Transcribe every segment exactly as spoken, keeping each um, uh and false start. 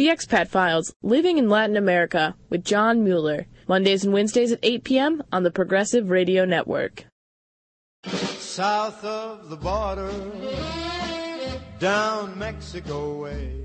The Expat Files, Living in Latin America, with John Mueller, Mondays and Wednesdays at eight p.m. on the Progressive Radio Network. South of the border, down Mexico way.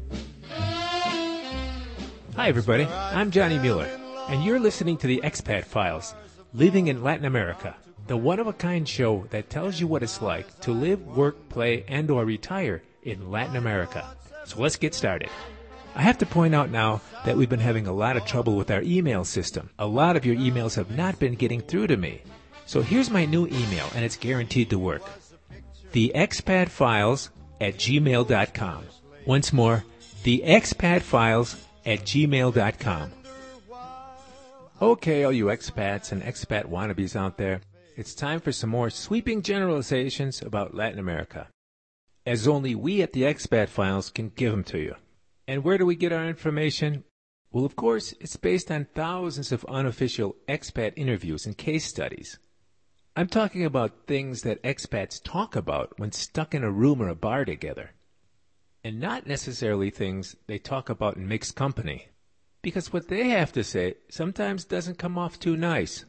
Hi, everybody. I'm Johnny Mueller, and you're listening to the Expat Files, Living in Latin America, the one-of-a-kind show that tells you what it's like to live, work, play, and or retire in Latin America. So let's get started. I have to point out now that we've been having a lot of trouble with our email system. A lot of your emails have not been getting through to me. So here's my new email, and it's guaranteed to work. The Expat Files at gmail dot com. Once more, the Expat Files at gmail dot com. Okay, all you expats and expat wannabes out there, it's time for some more sweeping generalizations about Latin America, as only we at the Expat Files can give them to you. And where do we get our information? Well, of course, it's based on thousands of unofficial expat interviews and case studies. I'm talking about things that expats talk about when stuck in a room or a bar together, and not necessarily things they talk about in mixed company, because what they have to say sometimes doesn't come off too nice.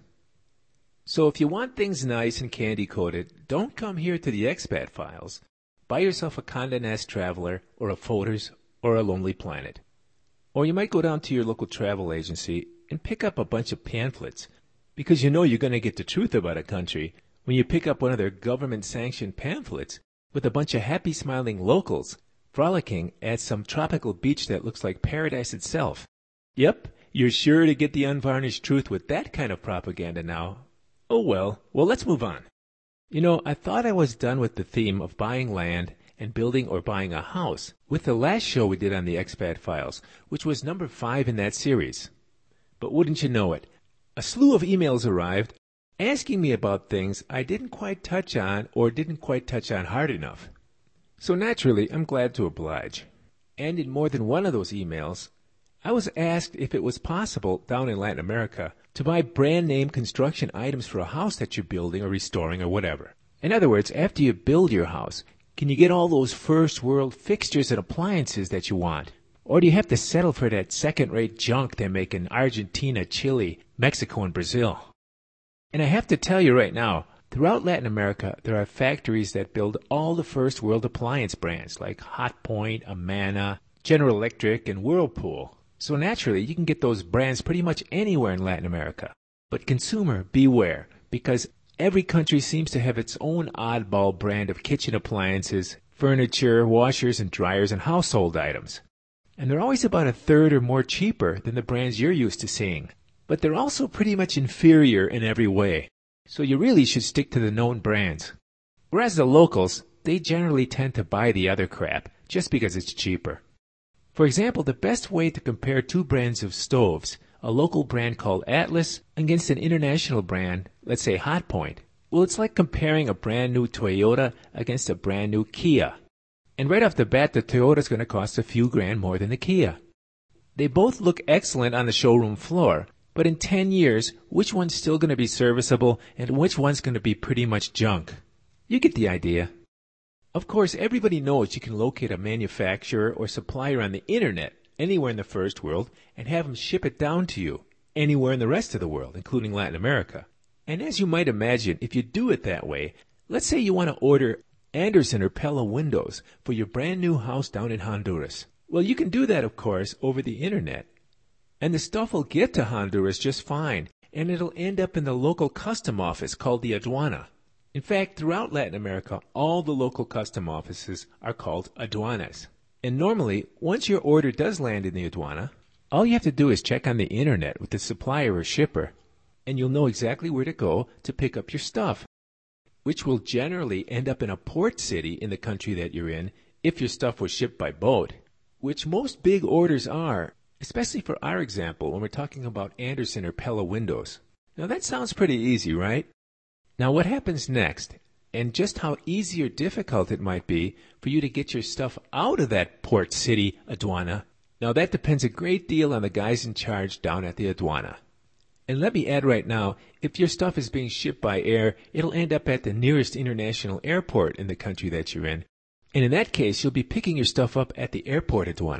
So if you want things nice and candy-coated, don't come here to the Expat Files. Buy yourself a Condé Nast Traveler or a Folders or a Lonely Planet. Or you might go down to your local travel agency and pick up a bunch of pamphlets, because you know you're going to get the truth about a country when you pick up one of their government-sanctioned pamphlets with a bunch of happy smiling locals frolicking at some tropical beach that looks like paradise itself. Yep, you're sure to get the unvarnished truth with that kind of propaganda now. Oh well, well let's move on. You know, I thought I was done with the theme of buying land and building or buying a house with the last show we did on the Expat Files, which was number five in that series. But wouldn't you know it, a slew of emails arrived asking me about things I didn't quite touch on or didn't quite touch on hard enough. So naturally, I'm glad to oblige. And in more than one of those emails, I was asked if it was possible down in Latin America to buy brand name construction items for a house that you're building or restoring or whatever. In other words, after you build your house, can you get all those first world fixtures and appliances that you want? Or do you have to settle for that second-rate junk they make in Argentina, Chile, Mexico, and Brazil? And I have to tell you right now, throughout Latin America, there are factories that build all the first world appliance brands like Hotpoint, Amana, General Electric, and Whirlpool. So naturally, you can get those brands pretty much anywhere in Latin America. But consumer, beware, because every country seems to have its own oddball brand of kitchen appliances, furniture, washers and dryers, and household items. And they're always about a third or more cheaper than the brands you're used to seeing. But they're also pretty much inferior in every way. So you really should stick to the known brands. Whereas the locals, they generally tend to buy the other crap just because it's cheaper. For example, the best way to compare two brands of stoves, a local brand called Atlas against an international brand, let's say Hotpoint, well, it's like comparing a brand new Toyota against a brand new Kia. And right off the bat, the Toyota's going to cost a few grand more than the Kia. They both look excellent on the showroom floor, but in ten years, which one's still going to be serviceable and which one's going to be pretty much junk? You get the idea. Of course, everybody knows you can locate a manufacturer or supplier on the internet anywhere in the first world and have them ship it down to you anywhere in the rest of the world, including Latin America. And as you might imagine, if you do it that way, let's say you want to order Anderson or Pella windows for your brand new house down in Honduras. Well, you can do that, of course, over the internet. And the stuff will get to Honduras just fine, and it'll end up in the local custom office called the aduana. In fact, throughout Latin America, all the local custom offices are called aduanas. And normally, once your order does land in the aduana, all you have to do is check on the internet with the supplier or shipper, and you'll know exactly where to go to pick up your stuff, which will generally end up in a port city in the country that you're in if your stuff was shipped by boat, which most big orders are, especially for our example when we're talking about Anderson or Pella windows. Now that sounds pretty easy, right? Now what happens next, and just how easy or difficult it might be for you to get your stuff out of that port city aduana, now that depends a great deal on the guys in charge down at the aduana. And let me add right now, if your stuff is being shipped by air, it'll end up at the nearest international airport in the country that you're in. And in that case, you'll be picking your stuff up at the airport aduana.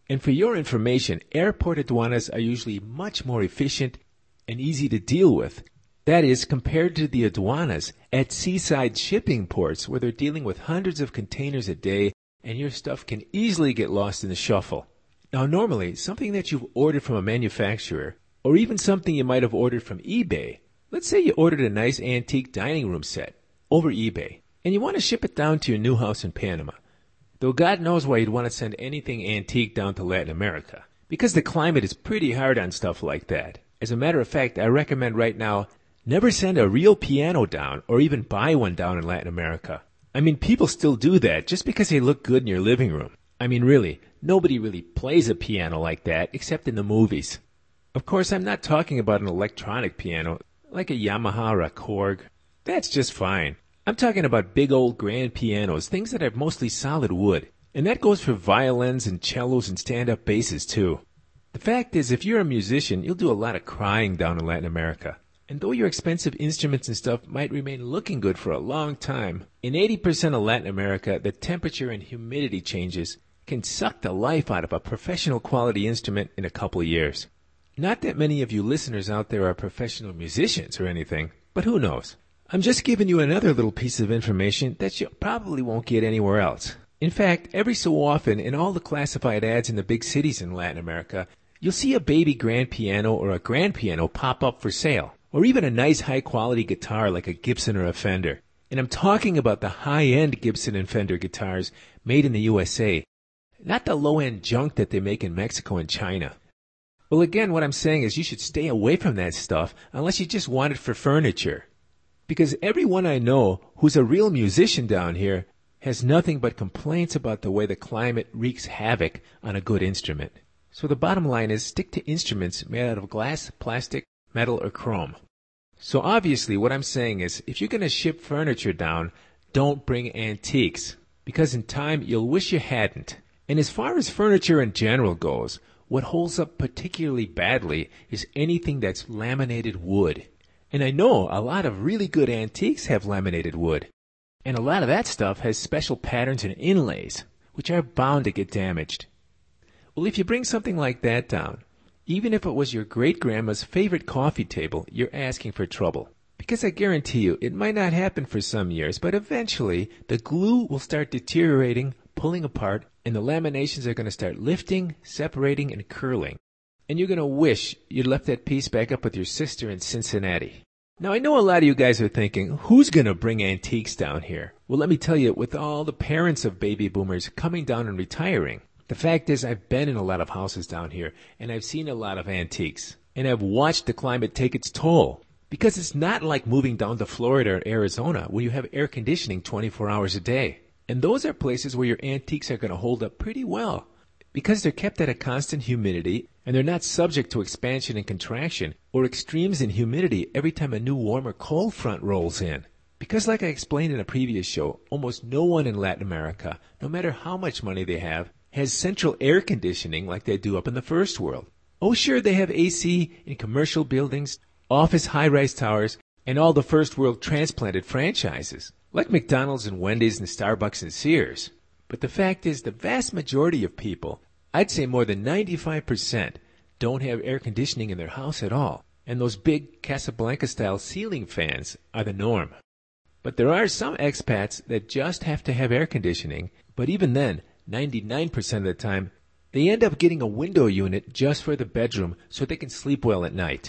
And for your information, airport aduanas are usually much more efficient and easy to deal with. That is, compared to the aduanas at seaside shipping ports where they're dealing with hundreds of containers a day and your stuff can easily get lost in the shuffle. Now, normally, something that you've ordered from a manufacturer, or even something you might have ordered from eBay, let's say you ordered a nice antique dining room set over eBay, and you want to ship it down to your new house in Panama. Though God knows why you'd want to send anything antique down to Latin America, because the climate is pretty hard on stuff like that. As a matter of fact, I recommend right now, never send a real piano down or even buy one down in Latin America. I mean, people still do that just because they look good in your living room. I mean, really, nobody really plays a piano like that except in the movies. Of course, I'm not talking about an electronic piano like a Yamaha or a Korg. That's just fine. I'm talking about big old grand pianos, things that are mostly solid wood. And that goes for violins and cellos and stand-up basses too. The fact is, if you're a musician, you'll do a lot of crying down in Latin America. And though your expensive instruments and stuff might remain looking good for a long time, in eighty percent of Latin America, the temperature and humidity changes can suck the life out of a professional quality instrument in a couple of years. Not that many of you listeners out there are professional musicians or anything, but who knows? I'm just giving you another little piece of information that you probably won't get anywhere else. In fact, every so often in all the classified ads in the big cities in Latin America, you'll see a baby grand piano or a grand piano pop up for sale. Or even a nice high-quality guitar like a Gibson or a Fender. And I'm talking about the high-end Gibson and Fender guitars made in the U S A, not the low-end junk that they make in Mexico and China. Well, again, what I'm saying is you should stay away from that stuff unless you just want it for furniture. Because everyone I know who's a real musician down here has nothing but complaints about the way the climate wreaks havoc on a good instrument. So the bottom line is stick to instruments made out of glass, plastic, metal, or chrome. So obviously what I'm saying is if you're going to ship furniture down, don't bring antiques, because in time you'll wish you hadn't. And as far as furniture in general goes, what holds up particularly badly is anything that's laminated wood. And I know a lot of really good antiques have laminated wood. And a lot of that stuff has special patterns and inlays, which are bound to get damaged. Well, if you bring something like that down, even if it was your great-grandma's favorite coffee table, you're asking for trouble. Because I guarantee you, it might not happen for some years, but eventually the glue will start deteriorating, pulling apart, and the laminations are going to start lifting, separating, and curling. And you're going to wish you'd left that piece back up with your sister in Cincinnati. Now, I know a lot of you guys are thinking, who's going to bring antiques down here? Well, let me tell you, with all the parents of baby boomers coming down and retiring, the fact is I've been in a lot of houses down here, and I've seen a lot of antiques, and I've watched the climate take its toll. Because it's not like moving down to Florida or Arizona where you have air conditioning twenty-four hours a day. And those are places where your antiques are going to hold up pretty well. Because they're kept at a constant humidity, and they're not subject to expansion and contraction, or extremes in humidity every time a new warm or cold front rolls in. Because like I explained in a previous show, almost no one in Latin America, no matter how much money they have, has central air conditioning like they do up in the first world. Oh, sure, they have A C in commercial buildings, office high-rise towers, and all the first world transplanted franchises, like McDonald's and Wendy's and Starbucks and Sears. But the fact is, the vast majority of people, I'd say more than ninety-five percent, don't have air conditioning in their house at all. And those big Casablanca-style ceiling fans are the norm. But there are some expats that just have to have air conditioning, but even then, ninety-nine percent of the time, they end up getting a window unit just for the bedroom so they can sleep well at night.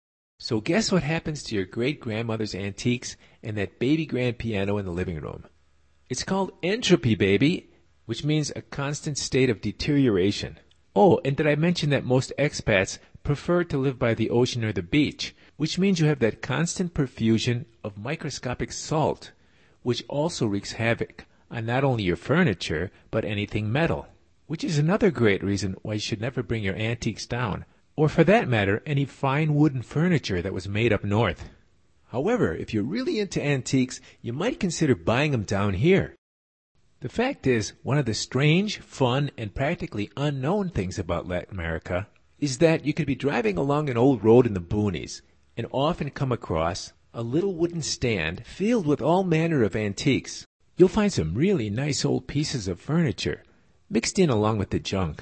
So guess what happens to your great-grandmother's antiques and that baby grand piano in the living room? It's called entropy, baby, which means a constant state of deterioration. Oh, and did I mention that most expats prefer to live by the ocean or the beach, which means you have that constant profusion of microscopic salt, which also wreaks havoc on not only your furniture, but anything metal, which is another great reason why you should never bring your antiques down, or for that matter, any fine wooden furniture that was made up north. However, if you're really into antiques, you might consider buying them down here. The fact is, one of the strange, fun, and practically unknown things about Latin America is that you could be driving along an old road in the boonies and often come across a little wooden stand filled with all manner of antiques. You'll find some really nice old pieces of furniture mixed in along with the junk,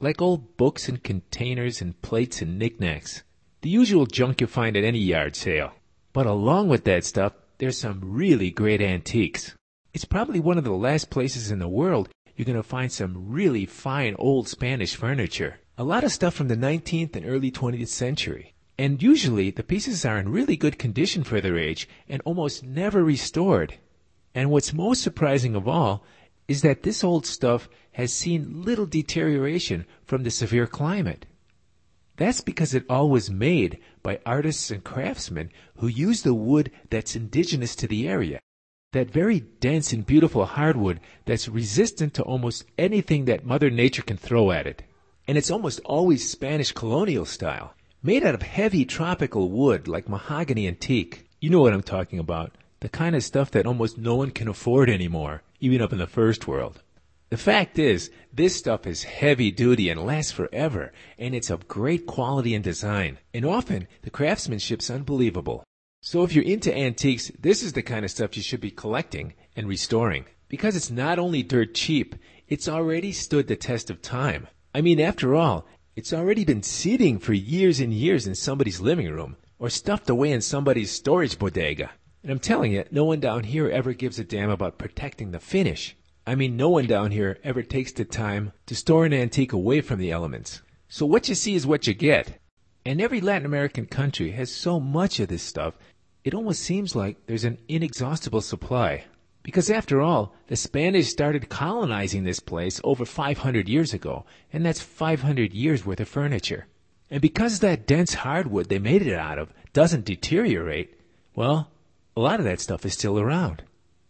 like old books and containers and plates and knickknacks. The usual junk you find at any yard sale. But along with that stuff, there's some really great antiques. It's probably one of the last places in the world you're going to find some really fine old Spanish furniture. A lot of stuff from the nineteenth and early twentieth century. And usually the pieces are in really good condition for their age and almost never restored. And what's most surprising of all is that this old stuff has seen little deterioration from the severe climate. That's because it all was made by artists and craftsmen who use the wood that's indigenous to the area. That very dense and beautiful hardwood that's resistant to almost anything that Mother Nature can throw at it. And it's almost always Spanish colonial style, made out of heavy tropical wood like mahogany and teak. You know what I'm talking about, the kind of stuff that almost no one can afford anymore, even up in the first world. The fact is, this stuff is heavy duty and lasts forever, and it's of great quality and design. And often, the craftsmanship's unbelievable. So if you're into antiques, this is the kind of stuff you should be collecting and restoring. Because it's not only dirt cheap, it's already stood the test of time. I mean, after all, it's already been sitting for years and years in somebody's living room, or stuffed away in somebody's storage bodega. And I'm telling you, no one down here ever gives a damn about protecting the finish. I mean, no one down here ever takes the time to store an antique away from the elements. So what you see is what you get. And every Latin American country has so much of this stuff, it almost seems like there's an inexhaustible supply. Because after all, the Spanish started colonizing this place over five hundred years ago, and that's five hundred years worth of furniture. And because that dense hardwood they made it out of doesn't deteriorate, well, a lot of that stuff is still around.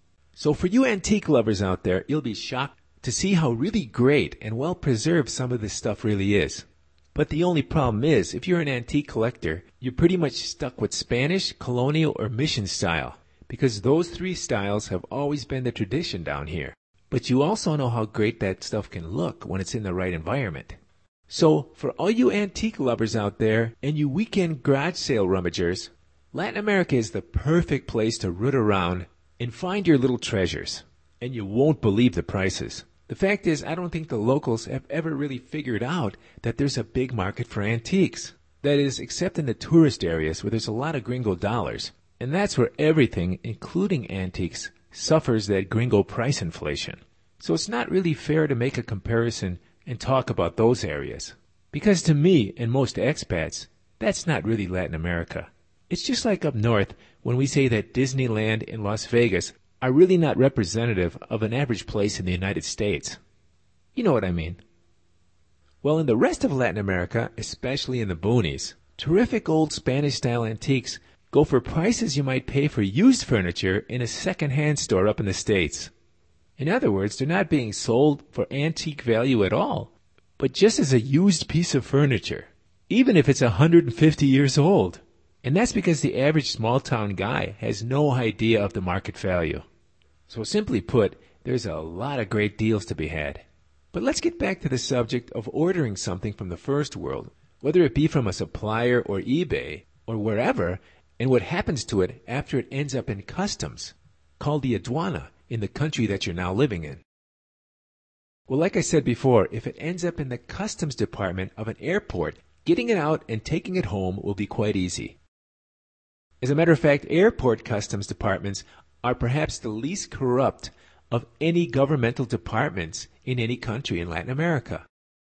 So for you antique lovers out there, you'll be shocked to see how really great and well preserved some of this stuff really is. But the only problem is, if you're an antique collector, you're pretty much stuck with Spanish, colonial, or mission style, because those three styles have always been the tradition down here. But you also know how great that stuff can look when it's in the right environment. So, for all you antique lovers out there, and you weekend garage sale rummagers, Latin America is the perfect place to root around and find your little treasures. And you won't believe the prices. The fact is, I don't think the locals have ever really figured out that there's a big market for antiques. That is, except in the tourist areas where there's a lot of gringo dollars. And that's where everything, including antiques, suffers that gringo price inflation. So it's not really fair to make a comparison and talk about those areas. Because to me and most expats, that's not really Latin America. It's just like up north when we say that Disneyland and Las Vegas are really not representative of an average place in the United States. You know what I mean. Well, in the rest of Latin America, especially in the boonies, terrific old Spanish-style antiques go for prices you might pay for used furniture in a second-hand store up in the States. In other words, they're not being sold for antique value at all, but just as a used piece of furniture, even if it's one hundred fifty years old. And that's because the average small-town guy has no idea of the market value. So simply put, there's a lot of great deals to be had. But let's get back to the subject of ordering something from the first world, whether it be from a supplier or eBay or wherever, and what happens to it after it ends up in customs, called the aduana in the country that you're now living in. Well, like I said before, if it ends up in the customs department of an airport, getting it out and taking it home will be quite easy. As a matter of fact, airport customs departments are perhaps the least corrupt of any governmental departments in any country in Latin America.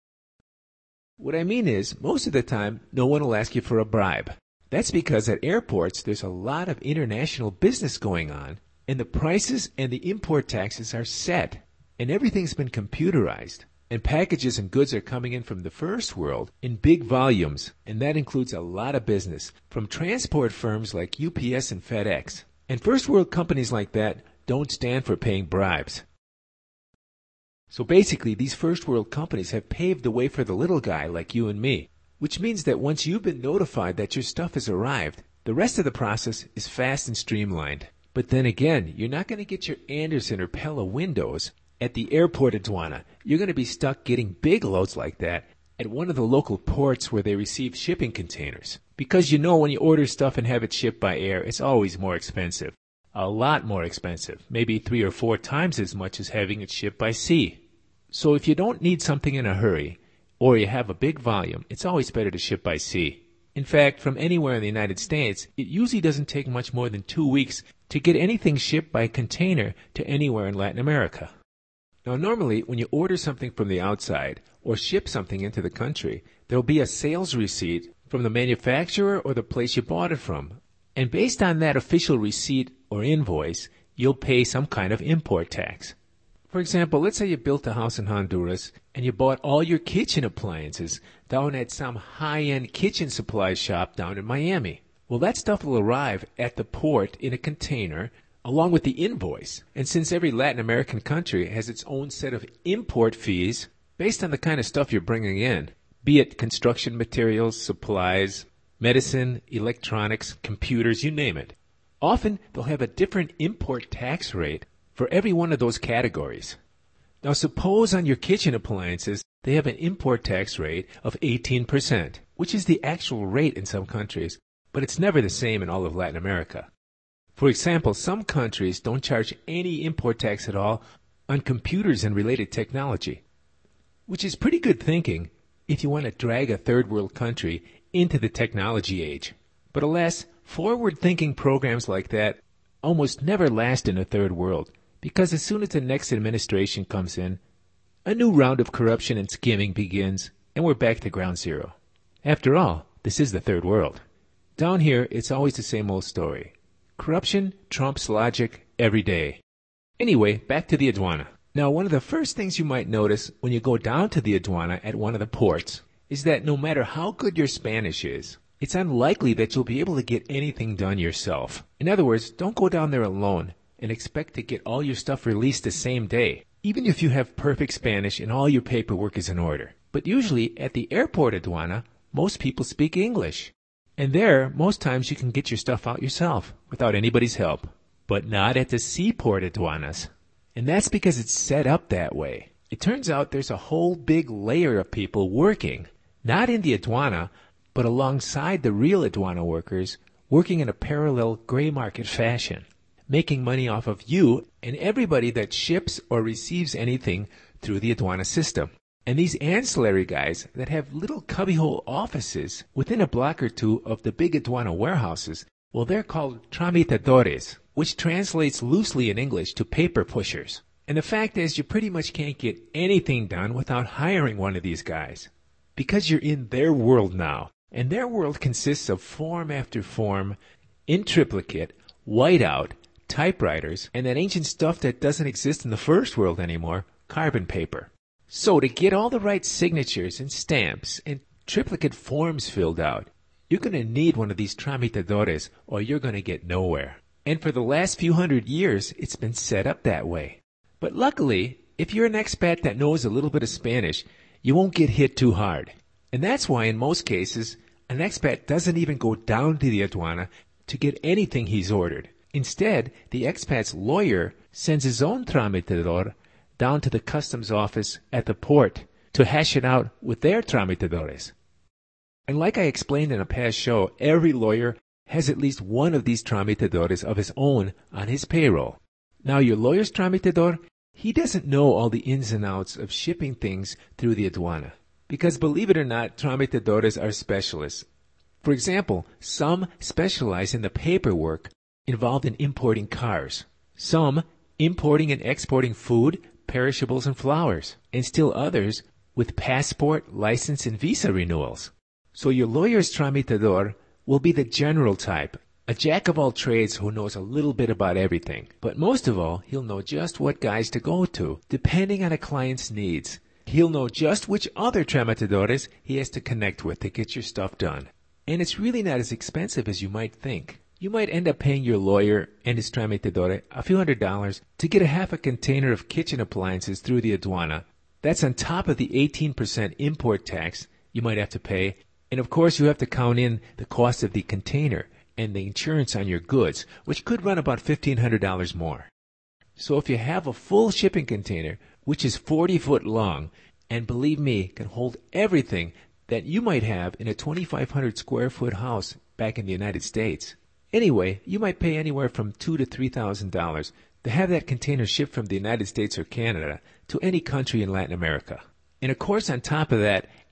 What I mean is, most of the time, no one will ask you for a bribe. That's because at airports, there's a lot of international business going on, and the prices and the import taxes are set, and everything's been computerized. And packages and goods are coming in from the first world in big volumes, and that includes a lot of business from transport firms like U P S and FedEx. And first world companies like that don't stand for paying bribes. So basically, these first world companies have paved the way for the little guy like you and me, which means that once you've been notified that your stuff has arrived, the rest of the process is fast and streamlined. But then again, you're not going to get your Anderson or Pella windows at the airport aduana. You're going to be stuck getting big loads like that at one of the local ports where they receive shipping containers. Because you know when you order stuff and have it shipped by air, it's always more expensive. A lot more expensive. Maybe three or four times as much as having it shipped by sea. So if you don't need something in a hurry, or you have a big volume, it's always better to ship by sea. In fact, from anywhere in the United States, it usually doesn't take much more than two weeks to get anything shipped by container to anywhere in Latin America. Now, normally, when you order something from the outside or ship something into the country, there will be a sales receipt from the manufacturer or the place you bought it from. And based on that official receipt or invoice, you'll pay some kind of import tax. For example, let's say you built a house in Honduras and you bought all your kitchen appliances down at some high-end kitchen supply shop down in Miami. Well, that stuff will arrive at the port in a container along with the invoice. And since every Latin American country has its own set of import fees based on the kind of stuff you're bringing in, be it construction materials, supplies, medicine, electronics, computers, you name it. Often they'll have a different import tax rate for every one of those categories. Now suppose on your kitchen appliances they have an import tax rate of eighteen percent, which is the actual rate in some countries, but it's never the same in all of Latin America. For example, some countries don't charge any import tax at all on computers and related technology, which is pretty good thinking if you want to drag a third world country into the technology age. But alas, forward-thinking programs like that almost never last in a third world, because as soon as the next administration comes in, a new round of corruption and skimming begins, and we're back to ground zero. After all, this is the third world. Down here, it's always the same old story. Corruption trumps logic every day. Anyway, back to the aduana. Now, one of the first things you might notice when you go down to the aduana at one of the ports is that no matter how good your Spanish is, it's unlikely that you'll be able to get anything done yourself. In other words, don't go down there alone and expect to get all your stuff released the same day, even if you have perfect Spanish and all your paperwork is in order. But usually, at the airport aduana, most people speak English. And there, most times you can get your stuff out yourself without anybody's help. But not at the seaport aduanas. And that's because it's set up that way. It turns out there's a whole big layer of people working, not in the aduana, but alongside the real aduana workers, working in a parallel gray market fashion, making money off of you and everybody that ships or receives anything through the aduana system. And these ancillary guys that have little cubbyhole offices within a block or two of the big aduana warehouses, well, they're called tramitadores, which translates loosely in English to paper pushers. And the fact is, you pretty much can't get anything done without hiring one of these guys, because you're in their world now. And their world consists of form after form, in triplicate, whiteout, typewriters, and that ancient stuff that doesn't exist in the first world anymore, carbon paper. So to get all the right signatures and stamps and triplicate forms filled out, you're going to need one of these tramitadores or you're going to get nowhere. And for the last few hundred years, it's been set up that way. But luckily, if you're an expat that knows a little bit of Spanish, you won't get hit too hard. And that's why in most cases, an expat doesn't even go down to the aduana to get anything he's ordered. Instead, the expat's lawyer sends his own tramitador down to the customs office at the port to hash it out with their tramitadores. And like I explained in a past show, every lawyer has at least one of these tramitadores of his own on his payroll. Now, your lawyer's tramitador, he doesn't know all the ins and outs of shipping things through the aduana. Because believe it or not, tramitadores are specialists. For example, some specialize in the paperwork involved in importing cars. Some importing and exporting food, perishables, and flowers. And still others with passport, license, and visa renewals. So your lawyer's tramitador will be the general type, a jack of all trades who knows a little bit about everything. But most of all, he'll know just what guys to go to, depending on a client's needs. He'll know just which other tramitadores he has to connect with to get your stuff done. And it's really not as expensive as you might think. You might end up paying your lawyer and his tramitador a few hundred dollars to get a half a container of kitchen appliances through the aduana. That's on top of the eighteen percent import tax you might have to pay. And of course, you have to count in the cost of the container and the insurance on your goods, which could run about fifteen hundred dollars more. So if you have a full shipping container, which is forty foot long, and believe me, can hold everything that you might have in a twenty-five hundred square foot house back in the United States. Anyway, you might pay anywhere from two to three thousand dollars to have that container shipped from the United States or Canada to any country in Latin America. And of course, on top of that,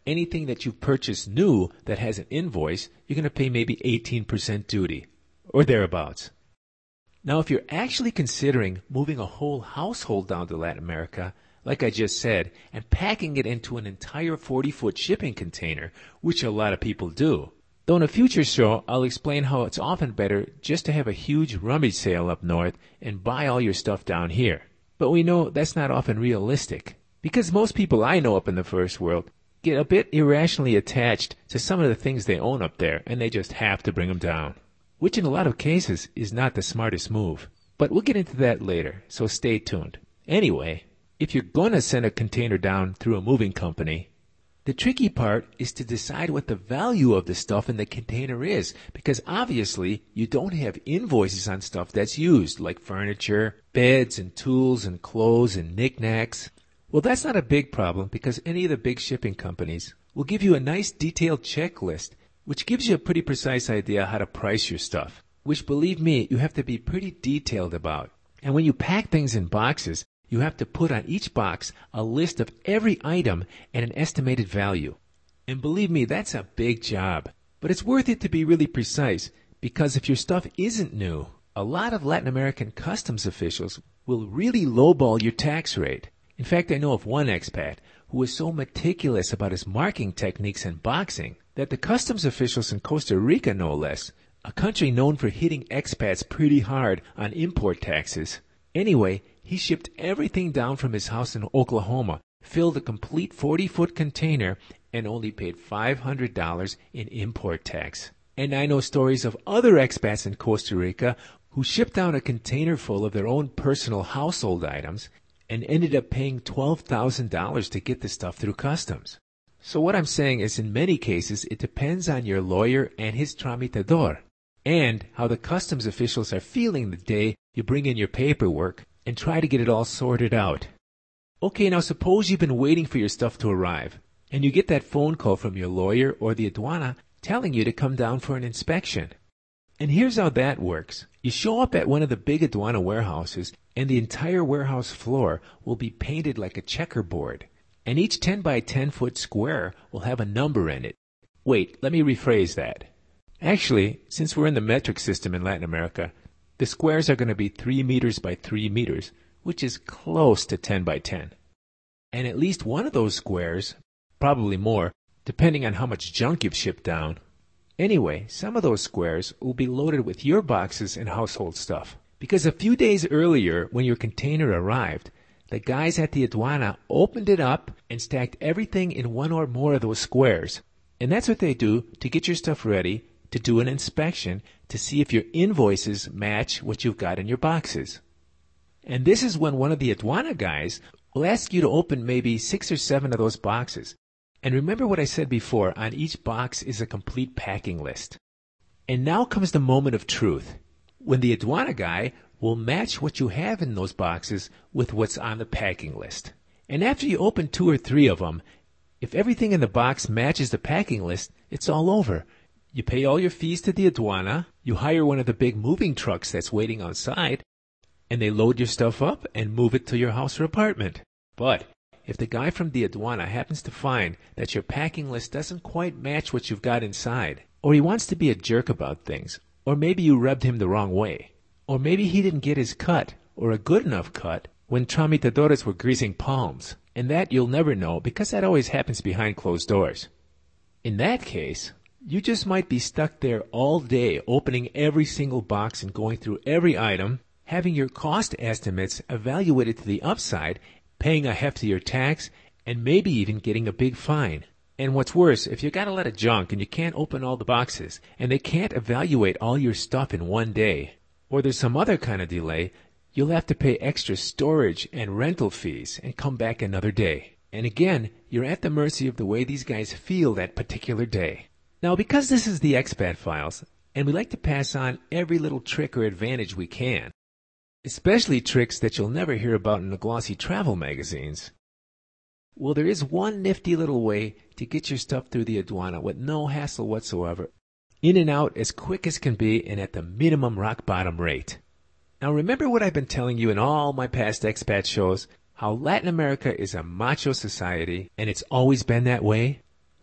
anything that you've purchased new that has an invoice, you're going to pay maybe eighteen percent duty, or thereabouts. Now, if you're actually considering moving a whole household down to Latin America, like I just said, and packing it into an entire forty-foot shipping container, which a lot of people do, though in a future show, I'll explain how it's often better just to have a huge rummage sale up north and buy all your stuff down here. But we know that's not often realistic, because most people I know up in the first world get a bit irrationally attached to some of the things they own up there, and they just have to bring them down, which in a lot of cases is not the smartest move. But we'll get into that later, so stay tuned. Anyway, if you're going to send a container down through a moving company, the tricky part is to decide what the value of the stuff in the container is, because obviously you don't have invoices on stuff that's used, like furniture, beds and tools and clothes and knickknacks. Well, that's not a big problem, because any of the big shipping companies will give you a nice detailed checklist, which gives you a pretty precise idea how to price your stuff, which, believe me, you have to be pretty detailed about. And when you pack things in boxes, you have to put on each box a list of every item and an estimated value. And believe me, that's a big job. But it's worth it to be really precise, because if your stuff isn't new, a lot of Latin American customs officials will really lowball your tax rate. In fact, I know of one expat who was so meticulous about his marking techniques and boxing that the customs officials in Costa Rica, no less, a country known for hitting expats pretty hard on import taxes. Anyway, he shipped everything down from his house in Oklahoma, filled a complete forty-foot container, and only paid five hundred dollars in import tax. And I know stories of other expats in Costa Rica who shipped down a container full of their own personal household items and ended up paying twelve thousand dollars to get the stuff through customs. So what I'm saying is, in many cases, it depends on your lawyer and his tramitador, and how the customs officials are feeling the day you bring in your paperwork and try to get it all sorted out. Okay, now suppose you've been waiting for your stuff to arrive, and you get that phone call from your lawyer or the aduana telling you to come down for an inspection. And here's how that works. You show up at one of the big aduana warehouses, and the entire warehouse floor will be painted like a checkerboard, and each ten by ten foot square will have a number in it. Wait, let me rephrase that. Actually, since we're in the metric system in Latin America, the squares are going to be three meters by three meters, which is close to ten by ten. And at least one of those squares, probably more, depending on how much junk you've shipped down. Anyway, some of those squares will be loaded with your boxes and household stuff. Because a few days earlier, when your container arrived, the guys at the aduana opened it up and stacked everything in one or more of those squares. And that's what they do to get your stuff ready to do an inspection to see if your invoices match what you've got in your boxes. And this is when one of the aduana guys will ask you to open maybe six or seven of those boxes. And remember what I said before, on each box is a complete packing list. And now comes the moment of truth, when the aduana guy will match what you have in those boxes with what's on the packing list. And after you open two or three of them, if everything in the box matches the packing list, it's all over. You pay all your fees to the aduana, you hire one of the big moving trucks that's waiting outside, and they load your stuff up and move it to your house or apartment. But if the guy from the aduana happens to find that your packing list doesn't quite match what you've got inside, or he wants to be a jerk about things, or maybe you rubbed him the wrong way, or maybe he didn't get his cut, or a good enough cut, when tramitadores were greasing palms, and that you'll never know because that always happens behind closed doors. In that case, you just might be stuck there all day opening every single box and going through every item, having your cost estimates evaluated to the upside, paying a heftier tax, and maybe even getting a big fine. And what's worse, if you got a lot of junk and you can't open all the boxes, and they can't evaluate all your stuff in one day, or there's some other kind of delay, you'll have to pay extra storage and rental fees and come back another day. And again, you're at the mercy of the way these guys feel that particular day. Now, because this is the Expat Files, and we like to pass on every little trick or advantage we can, especially tricks that you'll never hear about in the glossy travel magazines, well, there is one nifty little way to get your stuff through the aduana with no hassle whatsoever, in and out as quick as can be and at the minimum rock-bottom rate. Now, remember what I've been telling you in all my past expat shows, how Latin America is a macho society, and it's always been that way?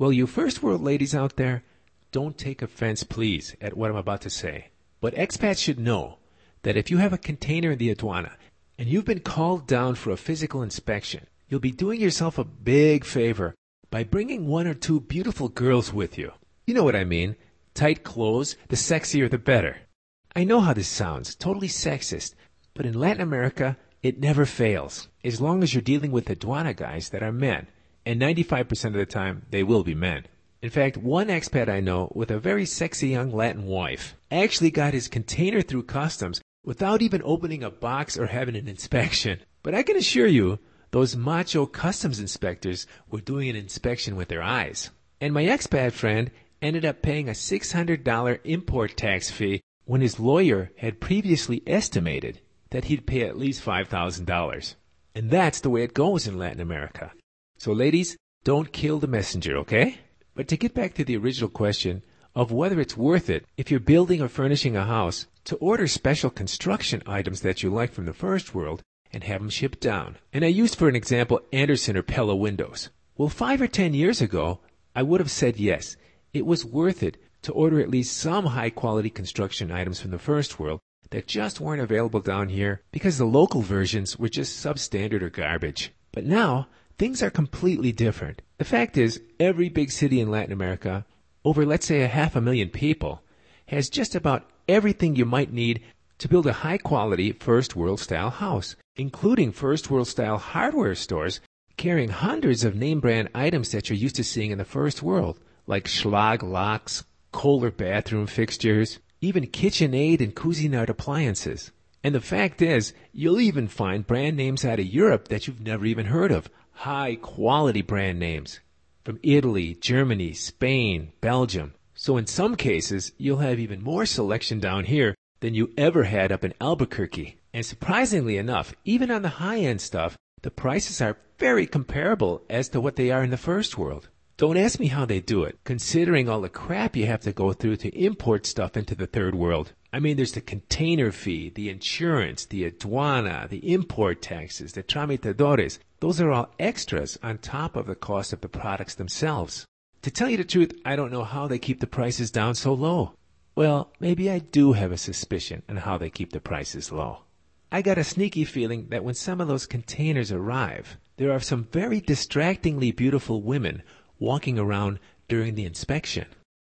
Well, you first world ladies out there, don't take offense, please, at what I'm about to say. But expats should know that if you have a container in the aduana and you've been called down for a physical inspection, you'll be doing yourself a big favor by bringing one or two beautiful girls with you. You know what I mean. Tight clothes, the sexier the better. I know how this sounds, totally sexist, but in Latin America, it never fails, as long as you're dealing with aduana guys that are men, and ninety-five percent of the time, they will be men. In fact, one expat I know with a very sexy young Latin wife actually got his container through customs without even opening a box or having an inspection. But I can assure you, those macho customs inspectors were doing an inspection with their eyes. And my expat friend ended up paying a six hundred dollars import tax fee when his lawyer had previously estimated that he'd pay at least five thousand dollars. And that's the way it goes in Latin America. So ladies, don't kill the messenger, okay? But to get back to the original question of whether it's worth it, if you're building or furnishing a house, to order special construction items that you like from the first world and have them shipped down. And I used for an example Andersen or Pella windows. Well, five or ten years ago, I would have said yes, it was worth it to order at least some high-quality construction items from the first world that just weren't available down here because the local versions were just substandard or garbage. But now, things are completely different. The fact is, every big city in Latin America, over let's say a half a million people, has just about everything you might need to build a high-quality first world style house, including first world style hardware stores carrying hundreds of name brand items that you're used to seeing in the first world, like Schlag locks, Kohler bathroom fixtures, even KitchenAid and Cuisinart appliances. And the fact is, you'll even find brand names out of Europe that you've never even heard of. High-quality brand names from Italy, Germany, Spain, Belgium. So in some cases, you'll have even more selection down here than you ever had up in Albuquerque. And surprisingly enough, even on the high-end stuff, the prices are very comparable as to what they are in the first world. Don't ask me how they do it, considering all the crap you have to go through to import stuff into the third world. I mean, there's the container fee, the insurance, the aduana, the import taxes, the tramitadores. Those are all extras on top of the cost of the products themselves. To tell you the truth, I don't know how they keep the prices down so low. Well, maybe I do have a suspicion on how they keep the prices low. I got a sneaky feeling that when some of those containers arrive, there are some very distractingly beautiful women walking around during the inspection.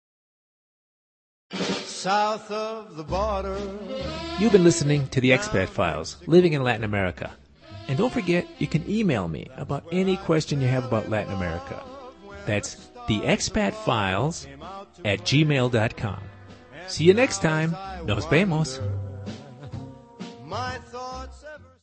South of the border. You've been listening to the Expat Files, Living in Latin America. And don't forget, you can email me about any question you have about Latin America. That's the expat files at gmail dot com. See you next time. Nos vemos.